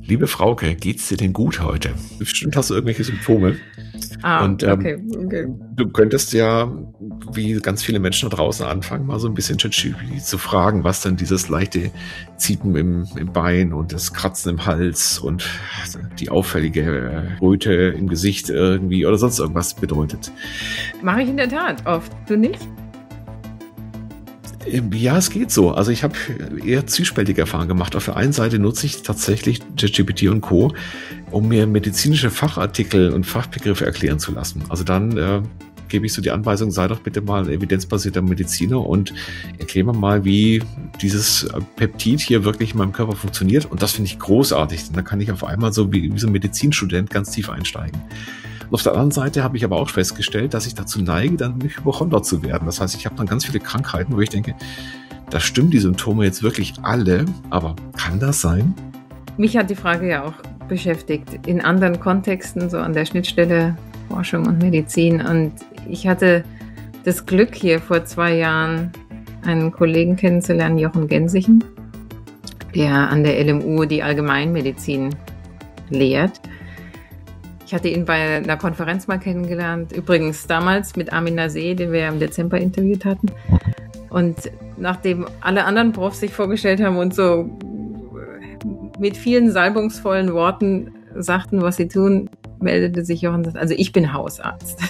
Liebe Frauke, geht's dir denn gut heute? Bestimmt hast du irgendwelche Symptome. Okay. Du könntest ja, wie ganz viele Menschen da draußen, anfangen, mal so ein bisschen ChatGPT zu fragen, was denn dieses leichte Ziepen im Bein und das Kratzen im Hals und die auffällige Röte im Gesicht irgendwie oder sonst irgendwas bedeutet. Mache ich in der Tat oft. Du nicht? Ja, es geht so. Also ich habe eher zwiespältige Erfahrungen gemacht. Auf der einen Seite nutze ich tatsächlich ChatGPT und Co., um mir medizinische Fachartikel und Fachbegriffe erklären zu lassen. Also dann gebe ich so die Anweisung, sei doch bitte mal evidenzbasierter Mediziner und erkläre mir mal, wie dieses Peptid hier wirklich in meinem Körper funktioniert. Und das finde ich großartig. Und da kann ich auf einmal so wie so ein Medizinstudent ganz tief einsteigen. Und auf der anderen Seite habe ich aber auch festgestellt, dass ich dazu neige, dann nicht hypochondert zu werden. Das heißt, ich habe dann ganz viele Krankheiten, wo ich denke, da stimmen die Symptome jetzt wirklich alle, aber kann das sein? Mich hat die Frage ja auch beschäftigt, in anderen Kontexten, so an der Schnittstelle Forschung und Medizin. Und ich hatte das Glück, hier vor 2 Jahren einen Kollegen kennenzulernen, Jochen Gensichen, der an der LMU die Allgemeinmedizin lehrt. Ich hatte ihn bei einer Konferenz mal kennengelernt, übrigens damals mit Armin Naseh, den wir ja im Dezember interviewt hatten. Und nachdem alle anderen Profs sich vorgestellt haben und so mit vielen salbungsvollen Worten sagten, was sie tun, meldete sich Jochen und sagte, also ich bin Hausarzt.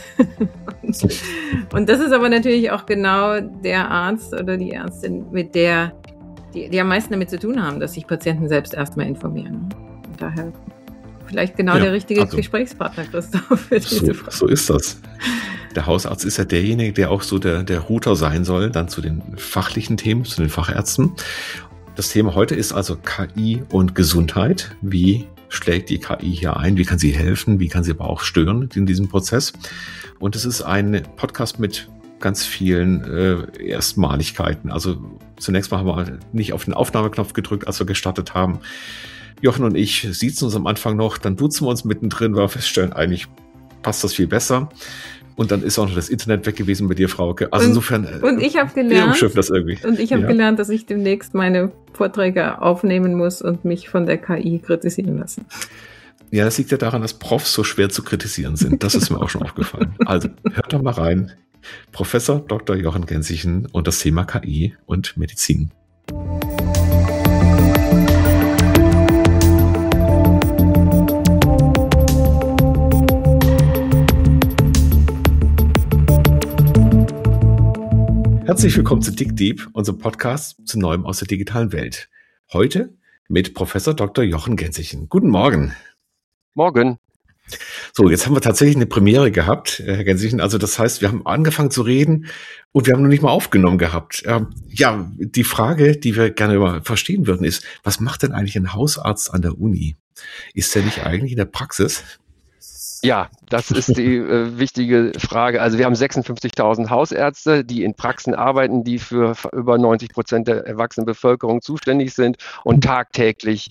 Und das ist aber natürlich auch genau der Arzt oder die Ärztin, mit der die am meisten damit zu tun haben, dass sich Patienten selbst erstmal informieren. Und daher vielleicht genau der richtige Gesprächspartner, Christoph, für diese Frage. So ist das. Der Hausarzt ist ja derjenige, der auch so der Router sein soll, dann zu den fachlichen Themen, zu den Fachärzten. Das Thema heute ist also KI und Gesundheit. Wie schlägt die KI hier ein? Wie kann sie helfen? Wie kann sie aber auch stören in diesem Prozess? Und es ist ein Podcast mit ganz vielen Erstmaligkeiten. Also zunächst mal haben wir nicht auf den Aufnahmeknopf gedrückt, als wir gestartet haben. Jochen und ich siezen uns am Anfang noch, dann duzen wir uns mittendrin, weil wir feststellen, eigentlich passt das viel besser. Und dann ist auch noch das Internet weg gewesen bei dir, Frauke. Also insofern, und ich habe gelernt, das irgendwie. Und ich habe gelernt, dass ich demnächst meine Vorträge aufnehmen muss und mich von der KI kritisieren lassen. Ja, das liegt ja daran, dass Profs so schwer zu kritisieren sind. Das ist mir auch schon aufgefallen. Also hört doch mal rein. Professor Dr. Jochen Gensichen und das Thema KI und Medizin. Herzlich willkommen zu Dig Deep, unserem Podcast zu Neuem aus der digitalen Welt. Heute mit Professor Dr. Jochen Gensichen. Guten Morgen. Morgen. So, jetzt haben wir tatsächlich eine Premiere gehabt, Herr Gensichen. Also das heißt, wir haben angefangen zu reden und wir haben noch nicht mal aufgenommen gehabt. Ja, die Frage, die wir gerne mal verstehen würden, ist, was macht denn eigentlich ein Hausarzt an der Uni? Ist der nicht eigentlich in der Praxis? Ja, das ist die wichtige Frage. Also wir haben 56.000 Hausärzte, die in Praxen arbeiten, die für über 90% der erwachsenen Bevölkerung zuständig sind und tagtäglich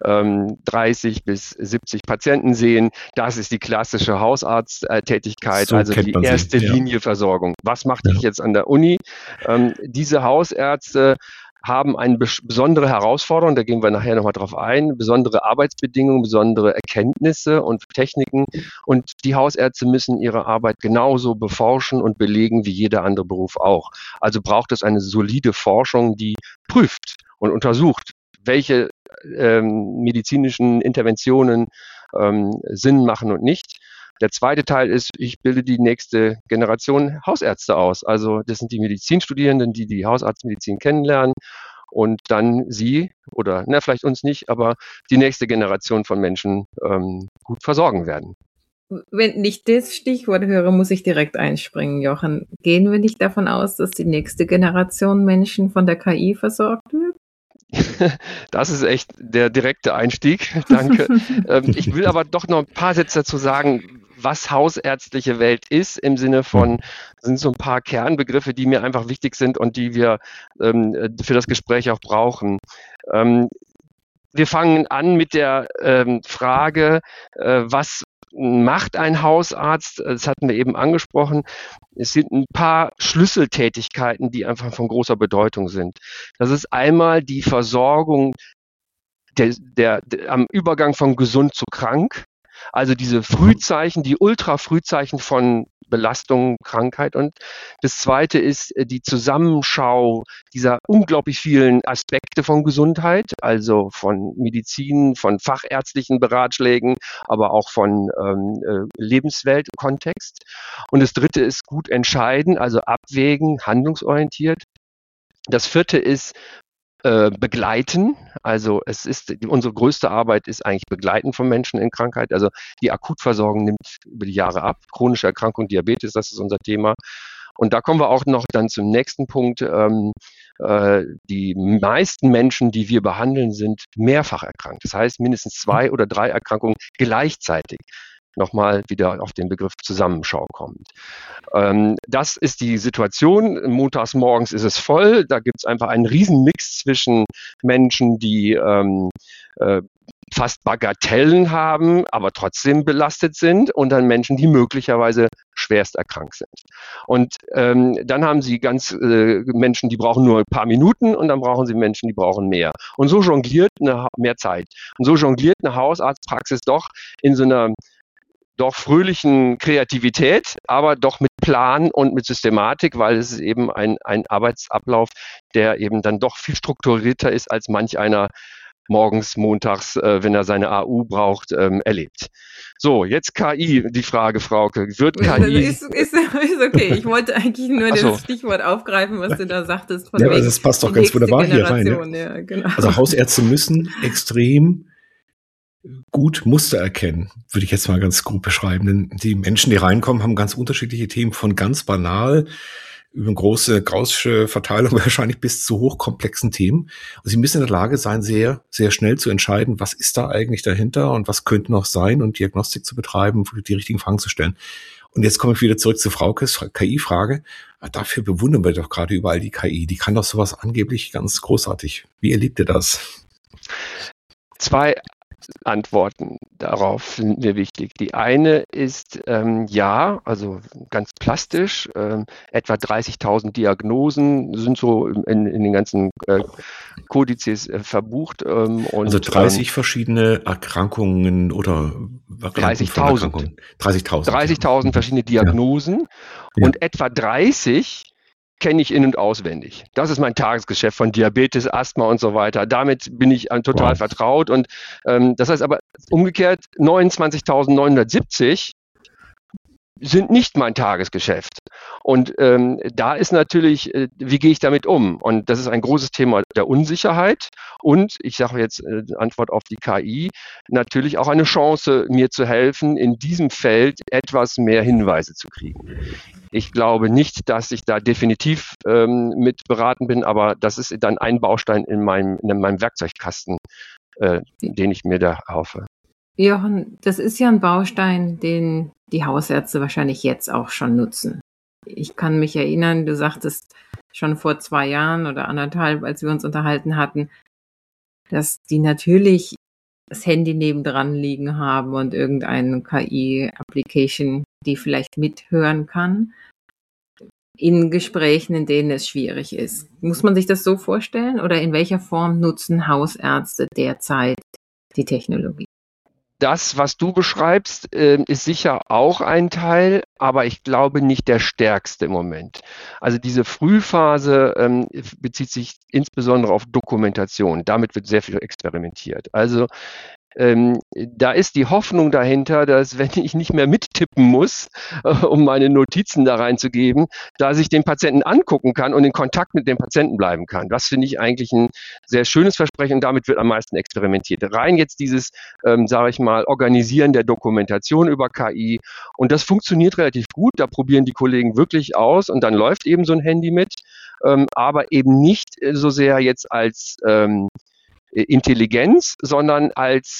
30 bis 70 Patienten sehen. Das ist die klassische Hausarzttätigkeit, So also die erste Linie Versorgung. Was mache ich jetzt an der Uni? Diese Hausärzte haben eine besondere Herausforderung, da gehen wir nachher nochmal drauf ein, besondere Arbeitsbedingungen, besondere Erkenntnisse und Techniken, und die Hausärzte müssen ihre Arbeit genauso beforschen und belegen wie jeder andere Beruf auch. Also braucht es eine solide Forschung, die prüft und untersucht, welche medizinischen Interventionen Sinn machen und nicht. Der zweite Teil ist, ich bilde die nächste Generation Hausärzte aus. Also das sind die Medizinstudierenden, die die Hausarztmedizin kennenlernen und dann sie oder vielleicht uns nicht, aber die nächste Generation von Menschen gut versorgen werden. Wenn ich das Stichwort höre, muss ich direkt einspringen, Jochen. Gehen wir nicht davon aus, dass die nächste Generation Menschen von der KI versorgt wird? Das ist echt der direkte Einstieg. Danke. Ich will aber doch noch ein paar Sätze dazu sagen, was hausärztliche Welt ist, im Sinne von, sind so ein paar Kernbegriffe, die mir einfach wichtig sind und die wir für das Gespräch auch brauchen. Wir fangen an mit der Frage, was macht ein Hausarzt? Das hatten wir eben angesprochen. Es sind ein paar Schlüsseltätigkeiten, die einfach von großer Bedeutung sind. Das ist einmal die Versorgung am Übergang von gesund zu krank. Also diese Frühzeichen, die Ultrafrühzeichen von Belastung, Krankheit. Und das zweite ist die Zusammenschau dieser unglaublich vielen Aspekte von Gesundheit, also von Medizin, von fachärztlichen Beratschlägen, aber auch von Lebensweltkontext. Und das dritte ist gut entscheiden, also abwägen, handlungsorientiert. Das vierte ist begleiten. Also unsere größte Arbeit ist eigentlich Begleiten von Menschen in Krankheit. Also die Akutversorgung nimmt über die Jahre ab. Chronische Erkrankung, Diabetes, das ist unser Thema. Und da kommen wir auch noch dann zum nächsten Punkt. Die meisten Menschen, die wir behandeln, sind mehrfach erkrankt. Das heißt mindestens 2 oder 3 Erkrankungen gleichzeitig. Nochmal wieder auf den Begriff Zusammenschau kommt. Das ist die Situation. Montags morgens ist es voll. Da gibt es einfach einen Riesenmix zwischen Menschen, die fast Bagatellen haben, aber trotzdem belastet sind, und dann Menschen, die möglicherweise schwerst erkrankt sind. Und dann haben Sie Menschen, die brauchen nur ein paar Minuten, und dann brauchen Sie Menschen, die brauchen mehr. Und so jongliert mehr Zeit. Und so jongliert eine Hausarztpraxis doch in so einer fröhlichen Kreativität, aber doch mit Plan und mit Systematik, weil es ist eben ein Arbeitsablauf, der eben dann doch viel strukturierter ist, als manch einer morgens, montags, wenn er seine AU braucht, erlebt. So, jetzt KI, die Frage, Frauke. Wird KI... Ist okay. Ich wollte eigentlich nur das Stichwort aufgreifen, was du da sagtest. Ja, aber das passt doch ganz wunderbar hier rein. Ja, genau. Also Hausärzte müssen extrem gut Muster erkennen, würde ich jetzt mal ganz gut beschreiben. Denn die Menschen, die reinkommen, haben ganz unterschiedliche Themen, von ganz banal über eine große gaußsche Verteilung wahrscheinlich bis zu hochkomplexen Themen. Und sie müssen in der Lage sein, sehr, sehr schnell zu entscheiden, was ist da eigentlich dahinter und was könnte noch sein, und Diagnostik zu betreiben, die richtigen Fragen zu stellen. Und jetzt komme ich wieder zurück zu Fraukes KI-Frage. Dafür bewundern wir doch gerade überall die KI. Die kann doch sowas angeblich ganz großartig. Wie erlebt ihr das? 2 Antworten darauf sind mir wichtig. Die eine ist, also ganz plastisch, etwa 30.000 Diagnosen sind so in den ganzen Kodizes verbucht. Also 30 verschiedene Erkrankungen oder 30.000. 30.000 verschiedene Diagnosen, Ja. Und etwa 30 kenne ich in- und auswendig. Das ist mein Tagesgeschäft von Diabetes, Asthma und so weiter. Damit bin ich total vertraut. Und das heißt aber umgekehrt, 29.970 sind nicht mein Tagesgeschäft. Und da ist natürlich, wie gehe ich damit um? Und das ist ein großes Thema der Unsicherheit. Und ich sage jetzt Antwort auf die KI, natürlich auch eine Chance, mir zu helfen, in diesem Feld etwas mehr Hinweise zu kriegen. Ich glaube nicht, dass ich da definitiv mit beraten bin, aber das ist dann ein Baustein in meinem Werkzeugkasten, den ich mir da erhoffe. Jochen, das ist ja ein Baustein, den die Hausärzte wahrscheinlich jetzt auch schon nutzen. Ich kann mich erinnern, du sagtest schon vor 2 Jahren oder 1,5, als wir uns unterhalten hatten, dass die natürlich das Handy nebendran liegen haben und irgendeine KI-Application, die vielleicht mithören kann, in Gesprächen, in denen es schwierig ist. Muss man sich das so vorstellen, oder in welcher Form nutzen Hausärzte derzeit die Technologie? Das, was du beschreibst, ist sicher auch ein Teil, aber ich glaube nicht der stärkste im Moment. Also diese Frühphase bezieht sich insbesondere auf Dokumentation. Damit wird sehr viel experimentiert. Also da ist die Hoffnung dahinter, dass, wenn ich nicht mehr mittippen muss, um meine Notizen da reinzugeben, dass ich den Patienten angucken kann und in Kontakt mit dem Patienten bleiben kann. Das finde ich eigentlich ein sehr schönes Versprechen, und damit wird am meisten experimentiert. Rein jetzt dieses, sage ich mal, Organisieren der Dokumentation über KI, und das funktioniert relativ gut. Da probieren die Kollegen wirklich aus, und dann läuft eben so ein Handy mit, aber eben nicht so sehr jetzt als Intelligenz, sondern als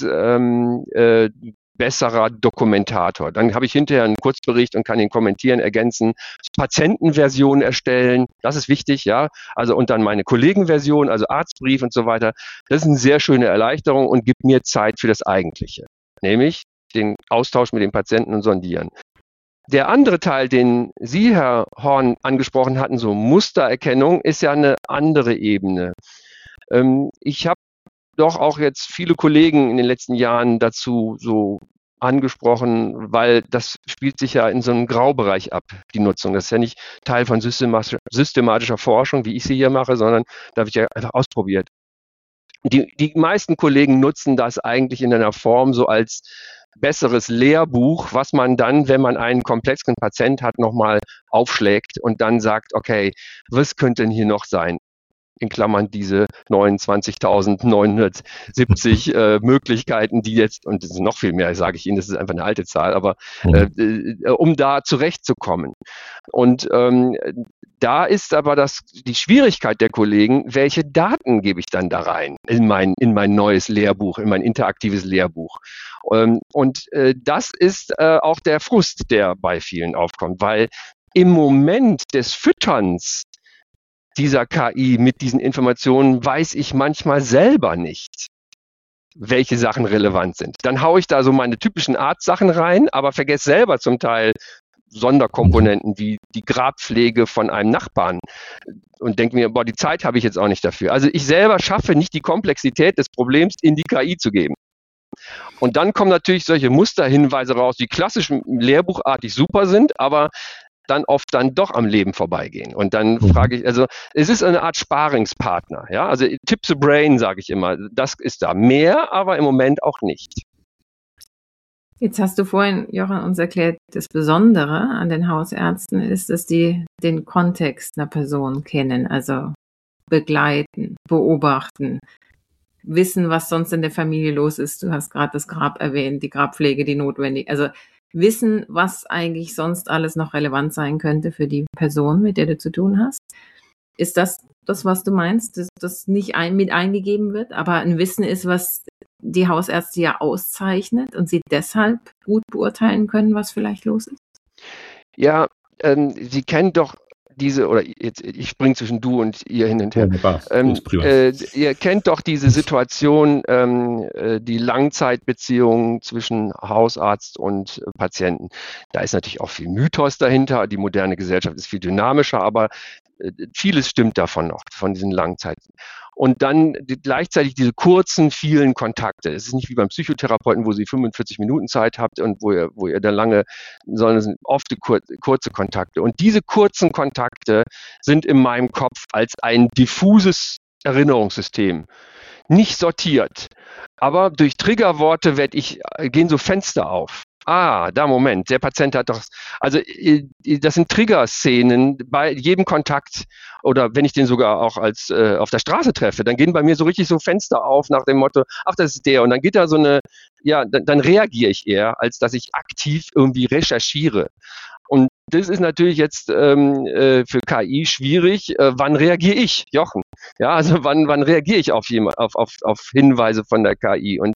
besserer Dokumentator. Dann habe ich hinterher einen Kurzbericht und kann ihn kommentieren, ergänzen, Patientenversion erstellen, das ist wichtig, ja, also, und dann meine Kollegenversion, also Arztbrief und so weiter. Das ist eine sehr schöne Erleichterung und gibt mir Zeit für das Eigentliche, nämlich den Austausch mit dem Patienten und Sondieren. Der andere Teil, den Sie, Herr Horn, angesprochen hatten, so Mustererkennung, ist ja eine andere Ebene. Ich habe doch auch jetzt viele Kollegen in den letzten Jahren dazu so angesprochen, weil das spielt sich ja in so einem Graubereich ab, die Nutzung. Das ist ja nicht Teil von systematischer Forschung, wie ich sie hier mache, sondern da habe ich ja einfach ausprobiert. Die meisten Kollegen nutzen das eigentlich in einer Form so als besseres Lehrbuch, was man dann, wenn man einen komplexen Patient hat, nochmal aufschlägt und dann sagt, okay, was könnte denn hier noch sein? In Klammern diese 29.970 Möglichkeiten, die jetzt, und das sind noch viel mehr, sage ich Ihnen, das ist einfach eine alte Zahl, aber um da zurechtzukommen. Und da ist aber die Schwierigkeit der Kollegen, welche Daten gebe ich dann da rein in mein neues Lehrbuch, in mein interaktives Lehrbuch. Und das ist auch der Frust, der bei vielen aufkommt, weil im Moment des Fütterns dieser KI mit diesen Informationen weiß ich manchmal selber nicht, welche Sachen relevant sind. Dann haue ich da so meine typischen Arztsachen rein, aber vergesse selber zum Teil Sonderkomponenten wie die Grabpflege von einem Nachbarn und denke mir, boah, die Zeit habe ich jetzt auch nicht dafür. Also ich selber schaffe nicht die Komplexität des Problems in die KI zu geben. Und dann kommen natürlich solche Musterhinweise raus, die klassisch lehrbuchartig super sind, aber dann oft dann doch am Leben vorbeigehen. Und dann frage ich, also es ist eine Art Sparingspartner. Ja? Also tip the brain, sage ich immer. Das ist da mehr, aber im Moment auch nicht. Jetzt hast du vorhin, Jochen, uns erklärt, das Besondere an den Hausärzten ist, dass die den Kontext einer Person kennen, also begleiten, beobachten, wissen, was sonst in der Familie los ist. Du hast gerade das Grab erwähnt, die Grabpflege, die notwendig, also wissen, was eigentlich sonst alles noch relevant sein könnte für die Person, mit der du zu tun hast. Ist das, was du meinst, dass das nicht mit eingegeben wird, aber ein Wissen ist, was die Hausärzte ja auszeichnet und sie deshalb gut beurteilen können, was vielleicht los ist? Ja, Sie kennen doch diese, oder jetzt, ich springe zwischen du und ihr hin und her. Ihr kennt doch diese Situation, die Langzeitbeziehung zwischen Hausarzt und Patienten. Da ist natürlich auch viel Mythos dahinter. Die moderne Gesellschaft ist viel dynamischer, aber vieles stimmt davon noch, von diesen Langzeiten. Und dann gleichzeitig diese kurzen, vielen Kontakte. Es ist nicht wie beim Psychotherapeuten, wo Sie 45 Minuten Zeit habt und wo ihr dann lange, sondern es sind oft kurze Kontakte. Und diese kurzen Kontakte sind in meinem Kopf als ein diffuses Erinnerungssystem nicht sortiert. Aber durch Triggerworte gehen so Fenster auf. Moment, der Patient hat doch, also das sind Triggerszenen bei jedem Kontakt oder wenn ich den sogar auch als auf der Straße treffe, dann gehen bei mir so richtig so Fenster auf nach dem Motto, ach, das ist der und dann geht da so eine, ja, dann reagiere ich eher, als dass ich aktiv irgendwie recherchiere. Und das ist natürlich jetzt für KI schwierig. Wann reagiere ich, Jochen? Ja, also wann reagiere ich auf Hinweise von der KI? Und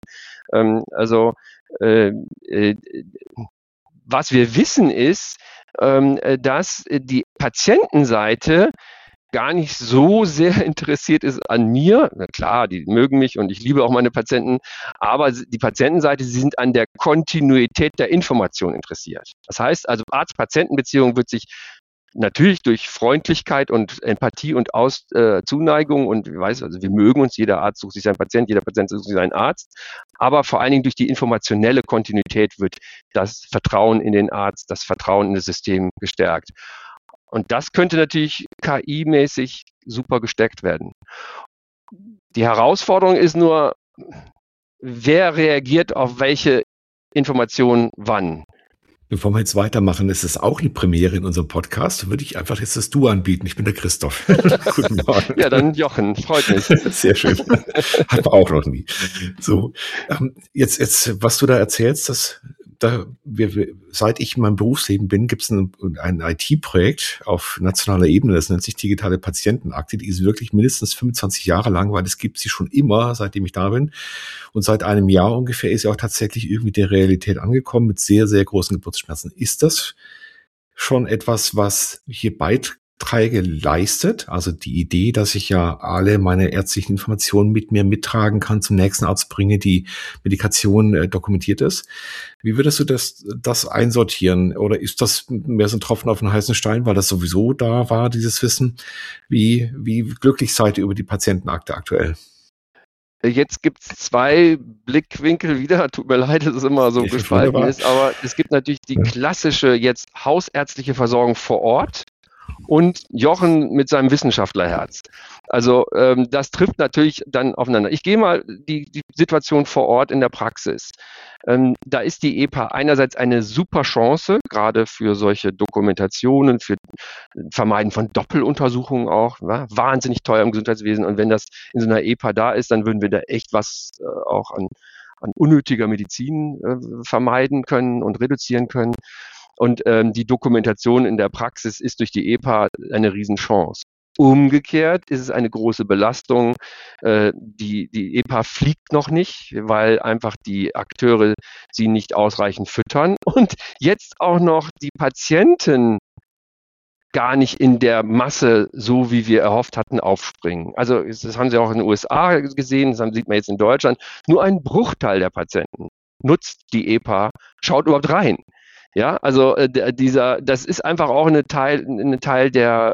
was wir wissen ist, dass die Patientenseite gar nicht so sehr interessiert ist an mir. Na klar, die mögen mich und ich liebe auch meine Patienten, aber die Patientenseite, sie sind an der Kontinuität der Information interessiert. Das heißt also, Arzt-Patienten-Beziehung wird sich natürlich durch Freundlichkeit und Empathie und Zuneigung und wir mögen uns, jeder Arzt sucht sich seinen Patient, jeder Patient sucht sich seinen Arzt, aber vor allen Dingen durch die informationelle Kontinuität wird das Vertrauen in den Arzt, das Vertrauen in das System gestärkt. Und das könnte natürlich KI-mäßig super gesteckt werden. Die Herausforderung ist nur, wer reagiert auf welche Informationen wann. Bevor wir jetzt weitermachen, ist es auch eine Premiere in unserem Podcast, würde ich einfach jetzt das Du anbieten. Ich bin der Christoph. Guten Morgen. Ja, dann Jochen, freut mich. Sehr schön. Hat man auch noch nie. So, jetzt, was du da erzählst, seit ich in meinem Berufsleben bin, gibt es ein IT-Projekt auf nationaler Ebene, das nennt sich digitale Patientenakte, die ist wirklich mindestens 25 Jahre lang, weil es gibt sie schon immer, seitdem ich da bin. Und seit einem Jahr ungefähr ist sie auch tatsächlich irgendwie der Realität angekommen mit sehr, sehr großen Geburtsschmerzen. Ist das schon etwas, was hier Beiträge leistet? Also die Idee, dass ich ja alle meine ärztlichen Informationen mit mir mittragen kann, zum nächsten Arzt bringe, die Medikation dokumentiert ist. Wie würdest du das einsortieren? Oder ist das mehr so ein Tropfen auf den heißen Stein, weil das sowieso da war, dieses Wissen? Wie glücklich seid ihr über die Patientenakte aktuell? Jetzt gibt es zwei Blickwinkel wieder. Tut mir leid, dass es immer so gespalten ist, aber es gibt natürlich die klassische jetzt hausärztliche Versorgung vor Ort und Jochen mit seinem Wissenschaftlerherz. Also das trifft natürlich dann aufeinander. Ich gehe mal die Situation vor Ort in der Praxis. Da ist die EPA einerseits eine super Chance, gerade für solche Dokumentationen, für Vermeiden von Doppeluntersuchungen auch, ja, wahnsinnig teuer im Gesundheitswesen. Und wenn das in so einer EPA da ist, dann würden wir da echt was auch an unnötiger Medizin vermeiden können und reduzieren können. Und die Dokumentation in der Praxis ist durch die EPA eine Riesenchance. Umgekehrt ist es eine große Belastung. Die EPA fliegt noch nicht, weil einfach die Akteure sie nicht ausreichend füttern und jetzt auch noch die Patienten gar nicht in der Masse, so wie wir erhofft hatten, aufspringen. Also das haben Sie auch in den USA gesehen, das sieht man jetzt in Deutschland. Nur ein Bruchteil der Patienten nutzt die EPA, schaut überhaupt rein. Ja, also das ist einfach auch eine Teil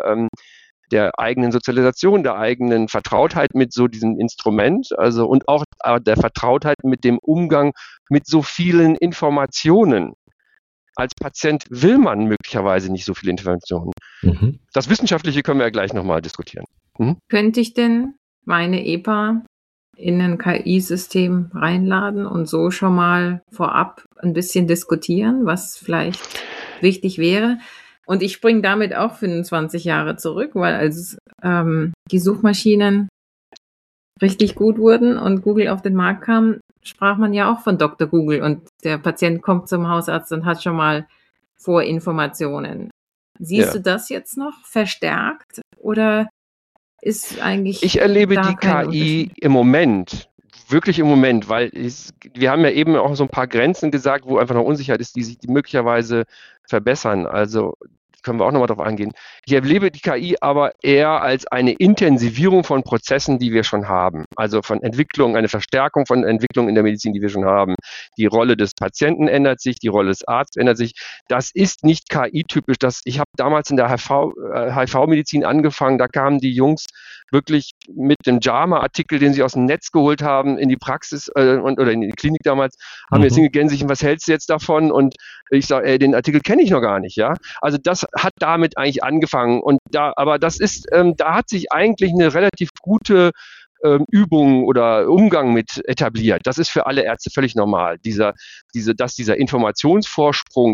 der eigenen Sozialisation, der eigenen Vertrautheit mit so diesem Instrument, also und auch der Vertrautheit mit dem Umgang mit so vielen Informationen. Als Patient will man möglicherweise nicht so viele Informationen. Mhm. Das Wissenschaftliche können wir ja gleich nochmal diskutieren. Mhm. Könnte ich denn meine EPA in ein KI-System reinladen und so schon mal vorab ein bisschen diskutieren, was vielleicht wichtig wäre? Und ich springe damit auch 25 Jahre zurück, weil als die Suchmaschinen richtig gut wurden und Google auf den Markt kam, sprach man ja auch von Dr. Google und der Patient kommt zum Hausarzt und hat schon mal Vorinformationen. Siehst du das jetzt noch verstärkt oder ist eigentlich... Ich erlebe die KI im Moment, wirklich im Moment, weil wir haben ja eben auch so ein paar Grenzen gesagt, wo einfach noch Unsicherheit ist, die sich möglicherweise verbessern. Also können wir auch nochmal drauf eingehen. Ich erlebe die KI aber eher als eine Intensivierung von Prozessen, die wir schon haben. Also von Entwicklung, eine Verstärkung von Entwicklung in der Medizin, die wir schon haben. Die Rolle des Patienten ändert sich, die Rolle des Arztes ändert sich. Das ist nicht KI-typisch. Ich habe damals in der HIV-Medizin angefangen, da kamen die Jungs wirklich mit dem JAMA-Artikel, den sie aus dem Netz geholt haben, in die Praxis oder in die Klinik damals, haben jetzt hingegänzigt, was hältst du jetzt davon? Und ich sage, den Artikel kenne ich noch gar nicht, ja. Also das hat damit eigentlich angefangen aber das ist, da hat sich eigentlich eine relativ gute Übung oder Umgang mit etabliert. Das ist für alle Ärzte völlig normal. Dass dieser Informationsvorsprung,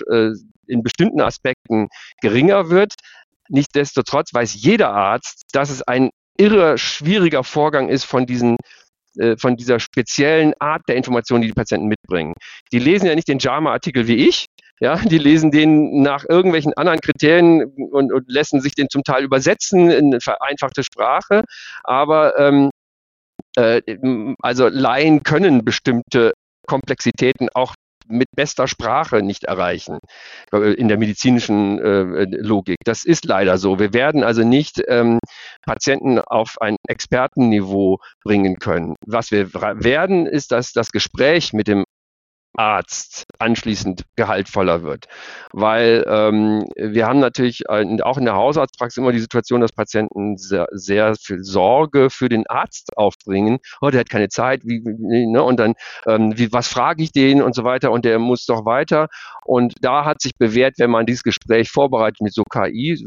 in bestimmten Aspekten geringer wird. Nichtsdestotrotz weiß jeder Arzt, dass es ein irre schwieriger Vorgang ist von dieser speziellen Art der Information, die Patienten mitbringen. Die lesen ja nicht den JAMA-Artikel wie ich, ja, die lesen den nach irgendwelchen anderen Kriterien und lassen sich den zum Teil übersetzen in vereinfachte Sprache, aber also Laien können bestimmte Komplexitäten auch mit bester Sprache nicht erreichen, in der medizinischen Logik. Das ist leider so. Wir werden also nicht Patienten auf ein Expertenniveau bringen können. Was wir werden, ist, dass das Gespräch mit dem Arzt anschließend gehaltvoller wird. Weil wir haben natürlich auch in der Hausarztpraxis immer die Situation, dass Patienten sehr, sehr viel Sorge für den Arzt aufbringen. Oh, der hat keine Zeit, und dann, was frage ich den und so weiter und der muss doch weiter. Und da hat sich bewährt, wenn man dieses Gespräch vorbereitet mit so KI,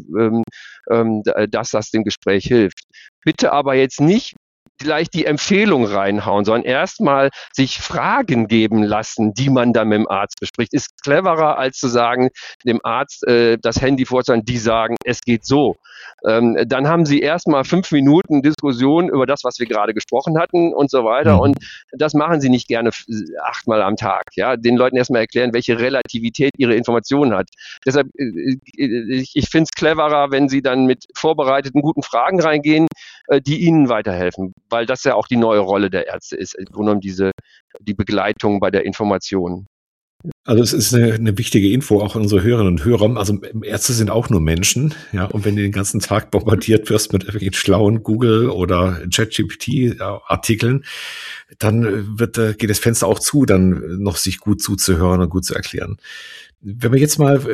dass das dem Gespräch hilft. Bitte aber jetzt nicht gleich die Empfehlung reinhauen, sondern erstmal sich Fragen geben lassen, die man dann mit dem Arzt bespricht. Ist cleverer, als zu sagen, dem Arzt das Handy vorzuhalten, die sagen, es geht so. Dann haben sie erstmal 5 Minuten Diskussion über das, was wir gerade gesprochen hatten und so weiter. Und das machen sie nicht gerne 8-mal am Tag. Ja, den Leuten erstmal erklären, welche Relativität ihre Information hat. Deshalb, ich finde es cleverer, wenn sie dann mit vorbereiteten, guten Fragen reingehen, die ihnen weiterhelfen, weil das ja auch die neue Rolle der Ärzte ist, im Grunde genommen die Begleitung bei der Information. Also es ist eine wichtige Info auch an unsere Hörerinnen und Hörer. Also Ärzte sind auch nur Menschen, ja. Und wenn du den ganzen Tag bombardiert wirst mit irgendwelchen schlauen Google oder ChatGPT-Artikeln, dann geht das Fenster auch zu, dann noch sich gut zuzuhören und gut zu erklären. Wenn wir jetzt mal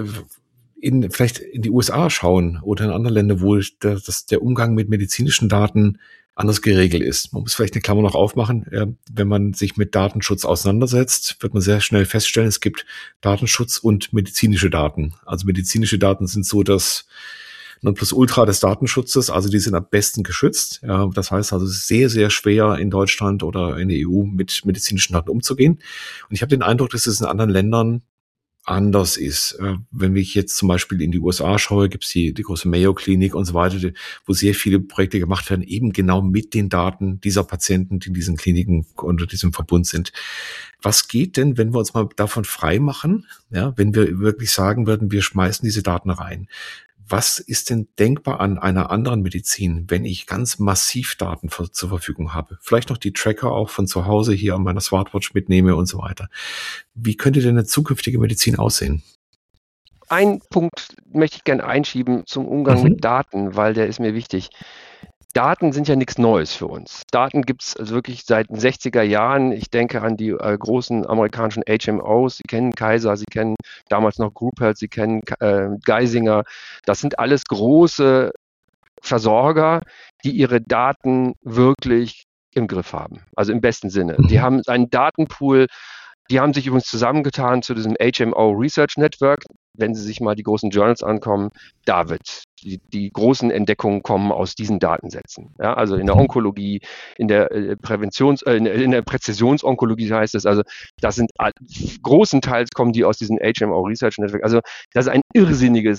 vielleicht in die USA schauen oder in andere Länder, wo der Umgang mit medizinischen Daten anders geregelt ist. Man muss vielleicht eine Klammer noch aufmachen. Wenn man sich mit Datenschutz auseinandersetzt, wird man sehr schnell feststellen, es gibt Datenschutz und medizinische Daten. Also medizinische Daten sind so das Nonplusultra des Datenschutzes, also die sind am besten geschützt. Ja, das heißt also, es ist sehr, sehr schwer in Deutschland oder in der EU mit medizinischen Daten umzugehen. Und ich habe den Eindruck, dass es in anderen Ländern anders ist. Wenn ich jetzt zum Beispiel in die USA schaue, gibt es die große Mayo-Klinik und so weiter, wo sehr viele Projekte gemacht werden, eben genau mit den Daten dieser Patienten, die in diesen Kliniken unter diesem Verbund sind. Was geht denn, wenn wir uns mal davon frei machen, ja, wenn wir wirklich sagen würden, wir schmeißen diese Daten rein? Was ist denn denkbar an einer anderen Medizin, wenn ich ganz massiv Daten zur Verfügung habe? Vielleicht noch die Tracker auch von zu Hause hier an meiner Smartwatch mitnehme und so weiter. Wie könnte denn eine zukünftige Medizin aussehen? Ein Punkt möchte ich gerne einschieben zum Umgang mit Daten, weil der ist mir wichtig. Daten sind ja nichts Neues für uns. Daten gibt es also wirklich seit den 60er Jahren. Ich denke an die großen amerikanischen HMOs. Sie kennen Kaiser, Sie kennen damals noch Group Health, Sie kennen Geisinger. Das sind alles große Versorger, die ihre Daten wirklich im Griff haben. Also im besten Sinne. Die haben einen Datenpool. Die haben sich übrigens zusammengetan zu diesem HMO Research Network. Wenn Sie sich mal die großen Journals ankommen, da wird die großen Entdeckungen kommen aus diesen Datensätzen. Ja, also in der Onkologie, in der in der Präzisionsonkologie heißt es, also das sind großenteils kommen die aus diesem HMO Research Network. Also das ist ein irrsinniger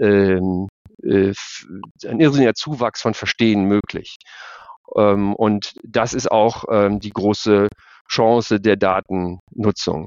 Zuwachs von Verstehen möglich. Und das ist auch die große Chance der Datennutzung.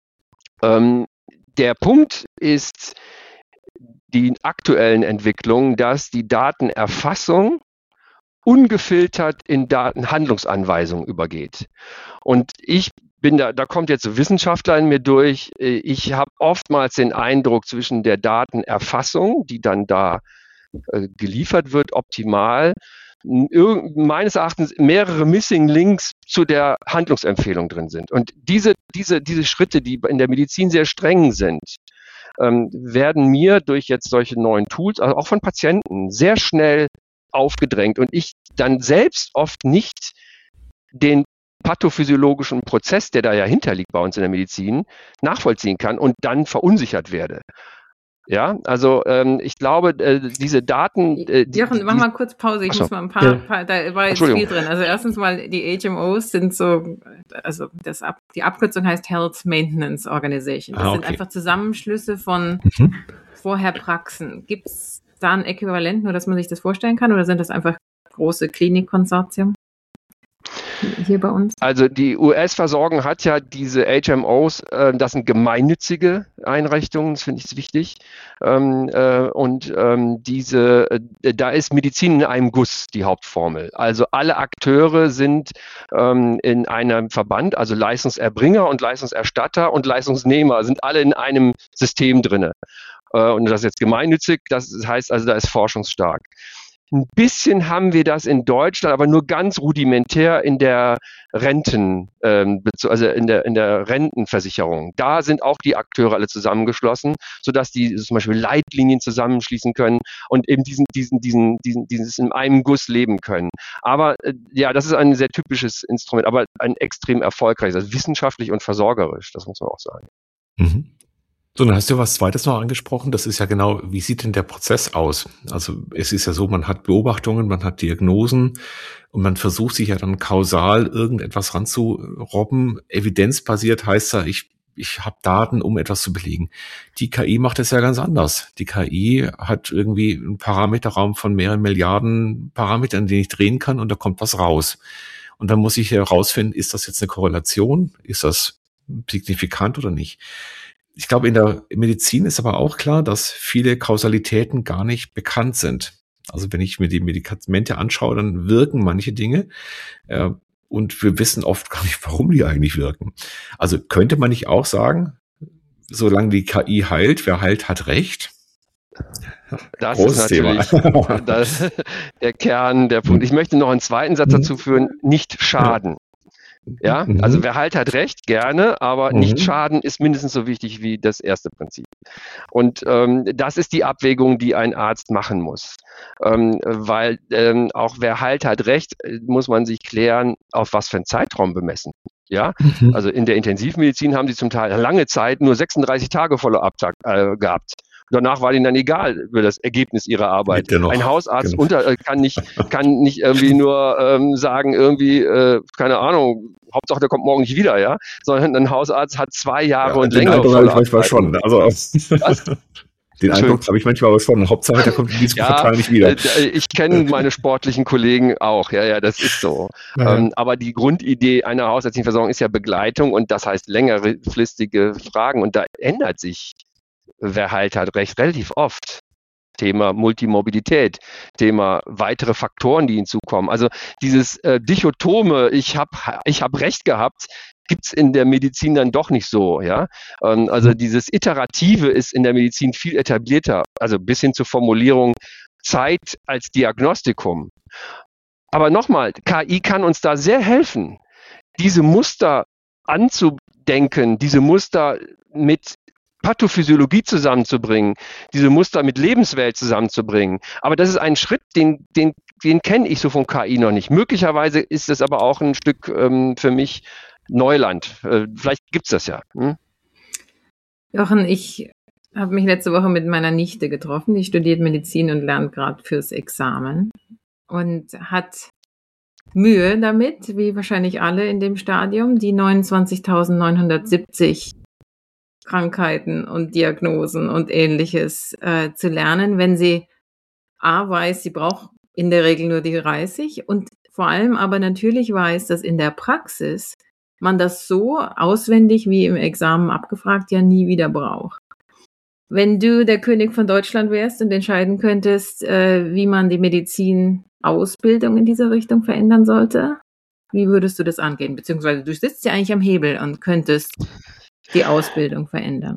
Der Punkt ist die aktuellen Entwicklungen, dass die Datenerfassung ungefiltert in Datenhandlungsanweisungen übergeht. Und ich bin da kommt jetzt ein Wissenschaftler in mir durch. Ich habe oftmals den Eindruck, zwischen der Datenerfassung, die dann da geliefert wird, optimal, meines Erachtens mehrere Missing Links zu der Handlungsempfehlung drin sind. Und diese Schritte, die in der Medizin sehr streng sind, werden mir durch jetzt solche neuen Tools, also auch von Patienten, sehr schnell aufgedrängt und ich dann selbst oft nicht den pathophysiologischen Prozess, der da ja hinterliegt bei uns in der Medizin, nachvollziehen kann und dann verunsichert werde. Ja, also ich glaube, diese Daten... Jochen, mach mal kurz Pause, ich muss mal ein paar da war jetzt viel drin. Also erstens mal, die HMOs sind so, also die Abkürzung heißt Health Maintenance Organization. Das sind einfach Zusammenschlüsse von vorher Praxen. Gibt es da ein Äquivalent, nur dass man sich das vorstellen kann, oder sind das einfach große Klinikkonsortien? Hier bei uns? Also die US-Versorgung hat ja diese HMOs, das sind gemeinnützige Einrichtungen, das finde ich wichtig. Da ist Medizin in einem Guss die Hauptformel. Also alle Akteure sind in einem Verband, also Leistungserbringer und Leistungserstatter und Leistungsnehmer sind alle in einem System drin. Und das ist jetzt gemeinnützig, das heißt also, da ist forschungsstark. Ein bisschen haben wir das in Deutschland, aber nur ganz rudimentär in der also in der Rentenversicherung. Da sind auch die Akteure alle zusammengeschlossen, sodass die zum Beispiel Leitlinien zusammenschließen können und eben dieses in einem Guss leben können. Aber ja, das ist ein sehr typisches Instrument, aber ein extrem erfolgreiches, also wissenschaftlich und versorgerisch, das muss man auch sagen. Mhm. So, dann hast du was Zweites noch angesprochen. Das ist ja genau, wie sieht denn der Prozess aus? Also es ist ja so, man hat Beobachtungen, man hat Diagnosen und man versucht sich ja dann kausal irgendetwas ranzurobben. Evidenzbasiert heißt ja, ich habe Daten, um etwas zu belegen. Die KI macht es ja ganz anders. Die KI hat irgendwie einen Parameterraum von mehreren Milliarden Parametern, den ich drehen kann und da kommt was raus. Und dann muss ich herausfinden, ist das jetzt eine Korrelation? Ist das signifikant oder nicht? Ich glaube, in der Medizin ist aber auch klar, dass viele Kausalitäten gar nicht bekannt sind. Also wenn ich mir die Medikamente anschaue, dann wirken manche Dinge und wir wissen oft gar nicht, warum die eigentlich wirken. Also könnte man nicht auch sagen, solange die KI heilt, wer heilt, hat Recht? Das ist natürlich der Kern, der Punkt. Ich möchte noch einen zweiten Satz dazu führen, nicht schaden. Ja, also wer halt hat recht, gerne, aber nicht schaden ist mindestens so wichtig wie das erste Prinzip. Und das ist die Abwägung, die ein Arzt machen muss. Weil auch wer halt hat recht, muss man sich klären, auf was für einen Zeitraum bemessen. Ja, also in der Intensivmedizin haben sie zum Teil lange Zeit nur 36 Tage Follow-up gehabt. Danach war ihnen dann egal über das Ergebnis ihrer Arbeit. Ein Hausarzt kann nicht irgendwie nur sagen, irgendwie, keine Ahnung, Hauptsache der kommt morgen nicht wieder, ja, sondern ein Hausarzt hat 2 Jahre und länger. Den Eindruck habe ich manchmal schon. Also, den Eindruck habe ich manchmal aber schon. Hauptsache, der kommt in diesem Quartal nicht wieder. Ich kenne meine sportlichen Kollegen auch. Ja, das ist so. Aber die Grundidee einer hausärztlichen Versorgung ist ja Begleitung und das heißt längerfristige Fragen. Und da ändert sich, wer halt hat recht, relativ oft. Thema Multimorbidität, Thema weitere Faktoren, die hinzukommen. Also dieses Dichotome, ich hab recht gehabt, gibt's in der Medizin dann doch nicht so, ja. Also dieses Iterative ist in der Medizin viel etablierter, also bis hin zur Formulierung Zeit als Diagnostikum. Aber nochmal, KI kann uns da sehr helfen, diese Muster anzudenken, diese Muster mit Pathophysiologie zusammenzubringen, diese Muster mit Lebenswelt zusammenzubringen. Aber das ist ein Schritt, den kenne ich so von KI noch nicht. Möglicherweise ist es aber auch ein Stück für mich Neuland. Vielleicht gibt's das ja. Jochen, ich habe mich letzte Woche mit meiner Nichte getroffen. Die studiert Medizin und lernt gerade fürs Examen und hat Mühe damit, wie wahrscheinlich alle in dem Stadium, die 29.970 Krankheiten und Diagnosen und Ähnliches zu lernen, wenn sie weiß, sie braucht in der Regel nur die 30 und vor allem aber natürlich weiß, dass in der Praxis man das so auswendig wie im Examen abgefragt ja nie wieder braucht. Wenn du der König von Deutschland wärst und entscheiden könntest, wie man die Medizinausbildung in dieser Richtung verändern sollte, wie würdest du das angehen? Beziehungsweise du sitzt ja eigentlich am Hebel und könntest die Ausbildung verändern.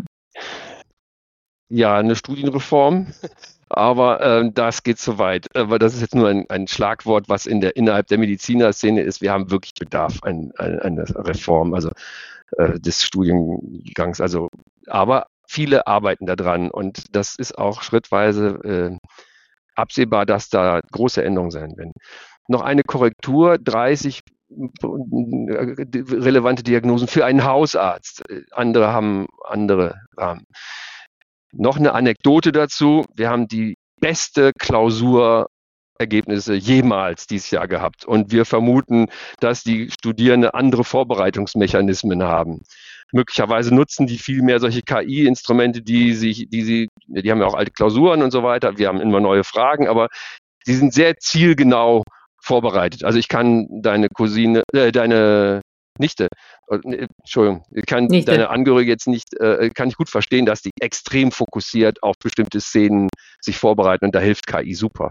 Ja, eine Studienreform, aber das geht zu weit. Aber das ist jetzt nur ein Schlagwort, was innerhalb der Medizinerszene ist. Wir haben wirklich Bedarf an einer Reform, also des Studiengangs. Also, aber viele arbeiten daran und das ist auch schrittweise absehbar, dass da große Änderungen sein werden. Noch eine Korrektur, 30 relevante Diagnosen für einen Hausarzt. Andere haben andere Rahmen. Noch eine Anekdote dazu. Wir haben die beste Klausurergebnisse jemals dieses Jahr gehabt. Und wir vermuten, dass die Studierenden andere Vorbereitungsmechanismen haben. Möglicherweise nutzen die viel mehr solche KI-Instrumente, die haben ja auch alte Klausuren und so weiter. Wir haben immer neue Fragen, aber die sind sehr zielgenau vorbereitet. Also ich kann deine Nichte, Entschuldigung, deine Angehörige jetzt nicht, kann ich gut verstehen, dass die extrem fokussiert auf bestimmte Szenen sich vorbereiten und da hilft KI super.